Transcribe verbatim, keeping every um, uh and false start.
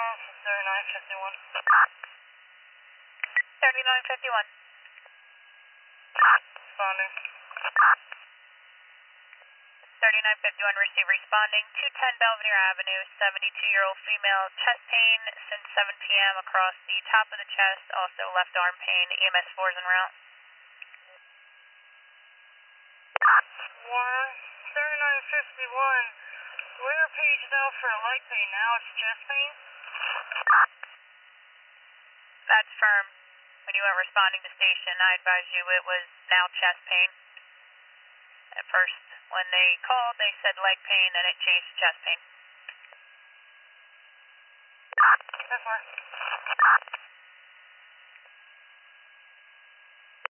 thirty-nine fifty-one. thirty-nine fifty-one. Responding. thirty-nine fifty-one, receive responding. two ten Belvedere Avenue, seventy-two-year-old female, chest pain since seven p m across the top of the chest, also left arm pain, E M S four is en route. One, thirty-nine fifty-one. We were paged out for leg pain, now it's chest pain? That's firm. When you were responding to station, I advised you it was now chest pain. At first, when they called, they said leg pain, and it changed to chest pain. That's fine.